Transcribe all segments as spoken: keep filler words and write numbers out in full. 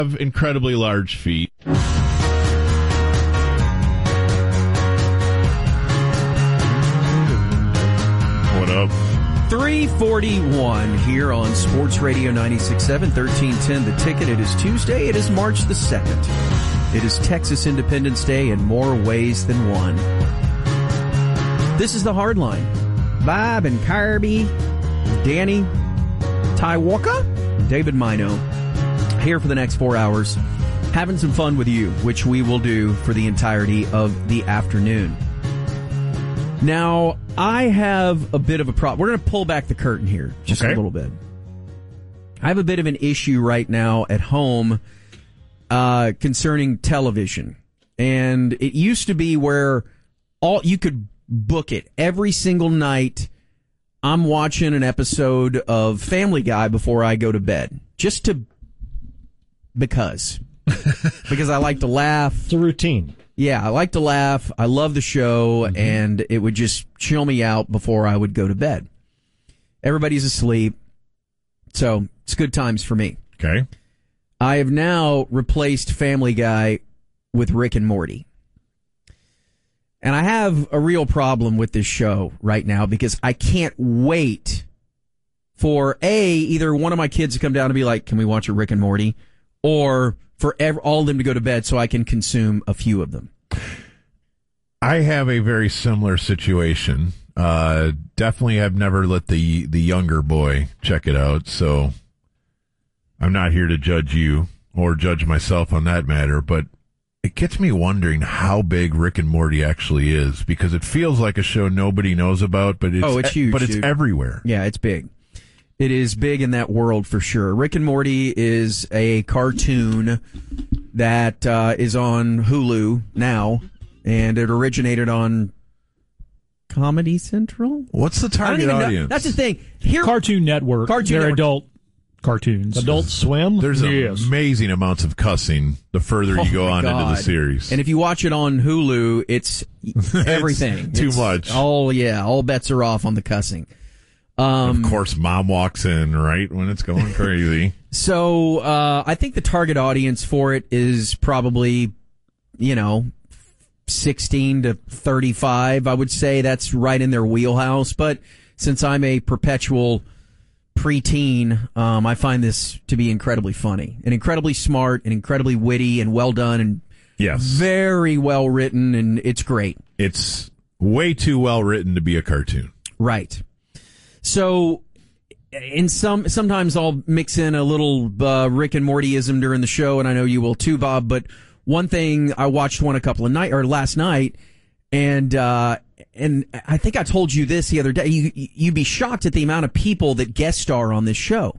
have incredibly large feet. What up? three forty-one here on Sports Radio ninety-six point seven, thirteen ten The Ticket. It is Tuesday. It is March the second. It is Texas Independence Day in more ways than one. This is the Hard Line. Bob and Kirby, Danny, Ty Walker, David Mino, here for the next four hours, having some fun with you, which we will do for the entirety of the afternoon. Now, I have a bit of a problem. We're going to pull back the curtain here just okay. a little bit. I have a bit of an issue right now at home uh, concerning television. And it used to be where all you could book it every single night. I'm watching an episode of Family Guy before I go to bed. Just to, because. because I like to laugh. It's a routine. Yeah, I like to laugh. I love the show, mm-hmm. and it would just chill me out before I would go to bed. Everybody's asleep, so it's good times for me. Okay. I have now replaced Family Guy with Rick and Morty. And I have a real problem with this show right now because I can't wait for, A, either one of my kids to come down and be like, can we watch a Rick and Morty? Or for ev- all of them to go to bed so I can consume a few of them. I have a very similar situation. Uh, definitely have never let the, the younger boy check it out, so I'm not here to judge you or judge myself on that matter, but it gets me wondering how big Rick and Morty actually is, because it feels like a show nobody knows about, but it's, oh, it's huge, but it's dude. everywhere. Yeah, it's big. It is big in that world for sure. Rick and Morty is a cartoon that uh, is on Hulu now, and it originated on Comedy Central. What's the target audience? Know. That's the thing. Here, Cartoon Network. Cartoon They're Network. adult cartoons. Adult Swim. There's yes. amazing amounts of cussing the further you oh go on God. into the series. And if you watch it on Hulu, it's everything. it's too it's much. All yeah, all bets are off on the cussing. Um, of course, mom walks in right when it's going crazy. So uh, I think the target audience for it is probably, you know, sixteen to thirty-five. I would say that's right in their wheelhouse. But since I'm a perpetual preteen, um, I find this to be incredibly funny and incredibly smart and incredibly witty and well done and yes, very well written, and it's great. It's way too well written to be a cartoon. Right. So, in some sometimes I'll mix in a little uh, Rick and Mortyism during the show, and I know you will too, Bob. But one thing, I watched one a couple of night or last night, and uh, and I think I told you this the other day. You you'd be shocked at the amount of people that guest star on this show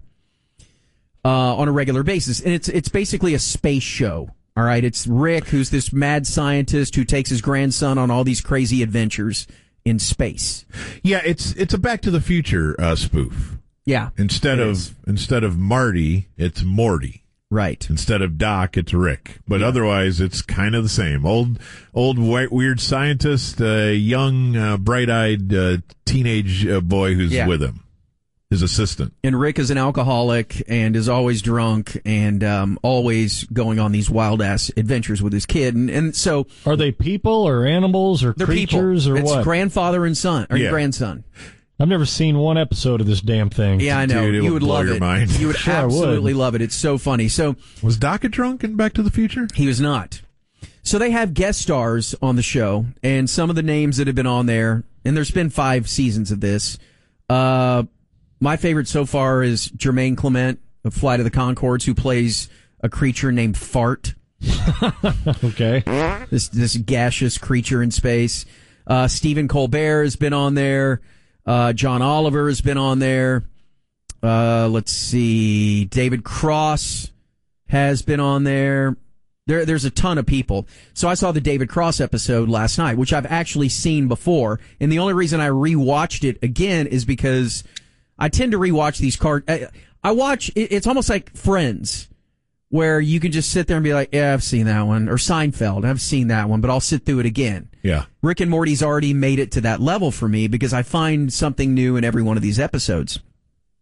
uh, on a regular basis, and it's it's basically a space show. All right, it's Rick, who's this mad scientist who takes his grandson on all these crazy adventures in space. Yeah, it's it's a Back to the Future uh, spoof. Yeah. Instead of is. instead of Marty, it's Morty. Right. Instead of Doc, it's Rick. But yeah. Otherwise, it's kind of the same. Old, old white, weird scientist, uh, young, uh, bright-eyed uh, teenage uh, boy who's yeah. with him. His assistant. And Rick is an alcoholic and is always drunk and um, always going on these wild-ass adventures with his kid. And, and so... Are they people or animals or creatures people. or it's what? It's grandfather and son, or yeah. grandson. I've never seen one episode of this damn thing. Yeah, I know. Dude, it you would would blow love your it. mind. You would sure absolutely would. love it. It's so funny. So was Doc a drunk in Back to the Future? He was not. So they have guest stars on the show, and some of the names that have been on there, and there's been five seasons of this. Uh, my favorite so far is Jermaine Clement of Flight of the Conchords, who plays a creature named Fart. Okay. This this gaseous creature in space. Uh, Stephen Colbert has been on there. Uh, John Oliver has been on there. Uh, let's see. David Cross has been on there. There, there's a ton of people. So I saw the David Cross episode last night, which I've actually seen before. And the only reason I rewatched it again is because I tend to rewatch these card. I, I watch, it's almost like Friends, where you can just sit there and be like, yeah, I've seen that one. Or Seinfeld, I've seen that one, but I'll sit through it again. Yeah. Rick and Morty's already made it to that level for me because I find something new in every one of these episodes.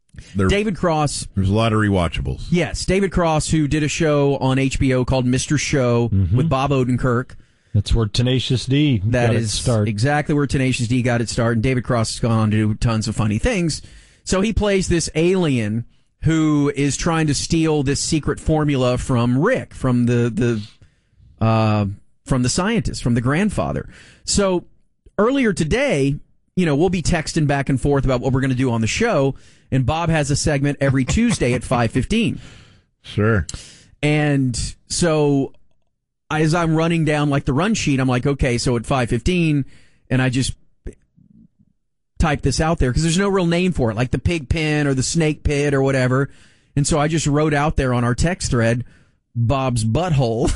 There, David Cross. There's a lot of rewatchables. Yes, David Cross, who did a show on H B O called Mister Show Mm-hmm. with Bob Odenkirk. That's where Tenacious D That got is its start. exactly where Tenacious D got its start, and David Cross has gone on to do tons of funny things. So he plays this alien who is trying to steal this secret formula from Rick, from the the uh, from the scientist, from the grandfather. So earlier today, you know, we'll be texting back and forth about what we're going to do on the show, and Bob has a segment every Tuesday at five fifteen. Sure. And so as I'm running down like the run sheet, I'm like, okay, so at five fifteen, and I just type this out there because there's no real name for it, like the pig pen or the snake pit or whatever. And so I just wrote out there on our text thread, Bob's butthole.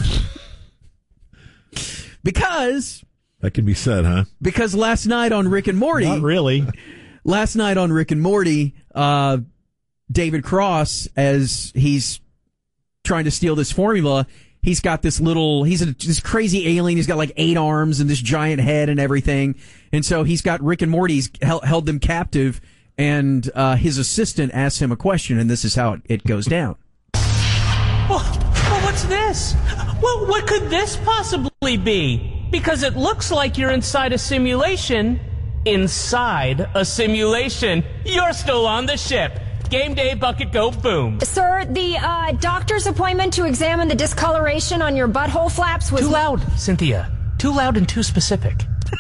because That can be said, huh? because last night on Rick and Morty, Not really. last night on Rick and Morty, uh, David Cross, as he's trying to steal this formula, he's got this little, he's a, this crazy alien. He's got like eight arms and this giant head and everything. And so he's got Rick and Morty's held, held them captive, and uh, his assistant asks him a question, and this is how it, it goes down. Well, well, what's this? Well, what could this possibly be? Because it looks like you're inside a simulation. Inside a simulation. You're still on the ship. Game day, bucket, go, boom. Sir, the uh, doctor's appointment to examine the discoloration on your butthole flaps was... Too loud, Cynthia. Too loud and too specific.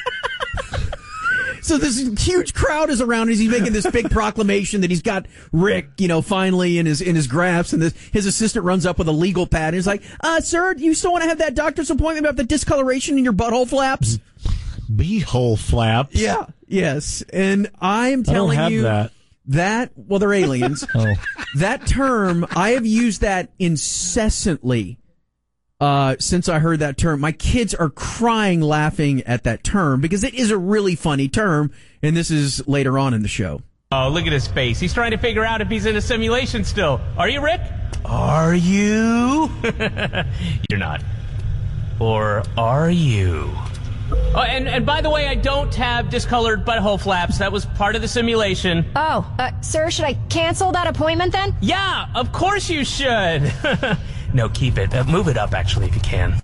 So this huge crowd is around as he's making this big proclamation that he's got Rick, you know, finally in his in his grasp, and this, his assistant runs up with a legal pad and he's like, uh, sir, you still want to have that doctor's appointment about the discoloration in your butthole flaps? Beehole flaps. Yeah. Yes. And I'm telling I don't have you that. that, well, they're aliens. Oh. That term, I have used that incessantly uh, since I heard that term. My kids are crying laughing at that term because it is a really funny term, and this is later on in the show. Oh, look at his face. He's trying to figure out if he's in a simulation still. Are you, Rick? Are you? You're not. Or are you? Oh, and, and by the way, I don't have discolored butthole flaps. That was part of the simulation. Oh, uh, sir, should I cancel that appointment then? Yeah, of course you should. No, keep it. Uh, move it up, actually, if you can.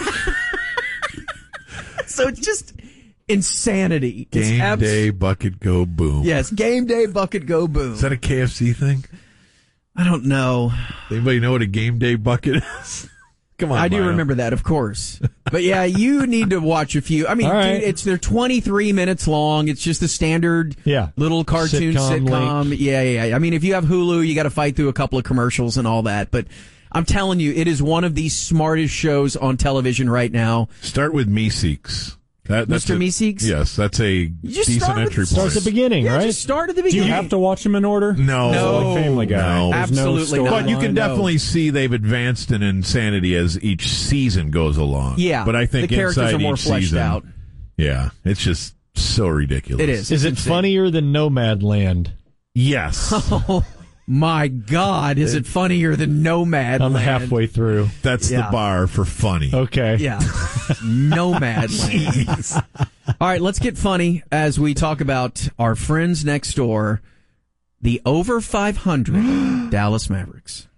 So it's just insanity. It's Game abs- day, bucket, go, boom. Yes, game day, bucket, go, boom. Is that a K F C thing? I don't know. Anybody know what a game day bucket is? Come on, I do Lionel. remember that, of course. But yeah, you need to watch a few. I mean, All right. dude, it's they're twenty-three minutes long. It's just a standard Yeah. little cartoon Sitcom sitcom. link. Yeah, yeah, yeah. I mean, if you have Hulu, you got to fight through a couple of commercials and all that. But I'm telling you, it is one of the smartest shows on television right now. Start with Meeseeks. That, that's Mister a- Meeseeks? Yes, that's a just decent start with- entry Starts point. at the beginning, Yeah, right? just start at the Do you beginning. have to watch them in order? No. No. Like Family Guy. No. There's no Absolutely not. storyline. But you can No. definitely see they've advanced in insanity as each season goes along. Yeah, but I think the characters inside are more each fleshed season, out. Yeah, it's just so ridiculous. It is. Is It's it insane. funnier than Nomadland? Yes, Oh my God! Is it funnier than Nomad? I'm halfway through. that's Yeah. the bar for funny. Okay. Yeah, Nomadland. All right, let's get funny as we talk about our friends next door, the over five hundred Dallas Mavericks.